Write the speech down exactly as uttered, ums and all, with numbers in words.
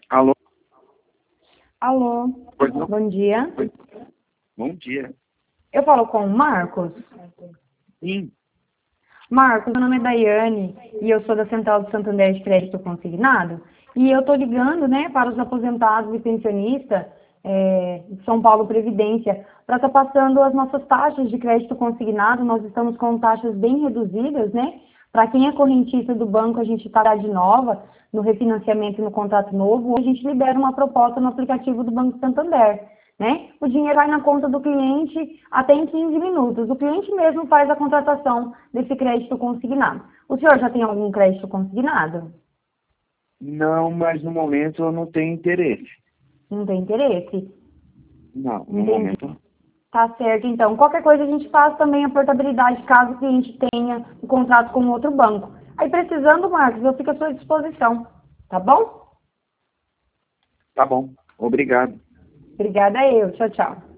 Alô? Alô, Pois não? bom dia. Pois- Bom dia. Eu falo com o Marcos. Sim. Marcos, meu nome é Daiane e eu sou da Central do Santander de Crédito Consignado. E eu estou ligando, né, para os aposentados e pensionistas é, de São Paulo Previdência para estar passando as nossas taxas de crédito consignado. Nós estamos com taxas bem reduzidas, né? Para quem é correntista do banco, a gente está de nova no refinanciamento e no contrato novo. A gente libera uma proposta no aplicativo do Banco Santander. Né? O dinheiro vai na conta do cliente até em quinze minutos. O cliente mesmo faz a contratação desse crédito consignado. O senhor já tem algum crédito consignado? Não, mas no momento eu não tenho interesse. Não tem interesse? Não, no Entendi. momento. Tá certo, então. Qualquer coisa a gente faz também a portabilidade caso o cliente tenha um contrato com outro banco. Aí precisando, Marcos, eu fico à sua disposição. Tá bom? Tá bom. Obrigado. Obrigada eu. Tchau, tchau.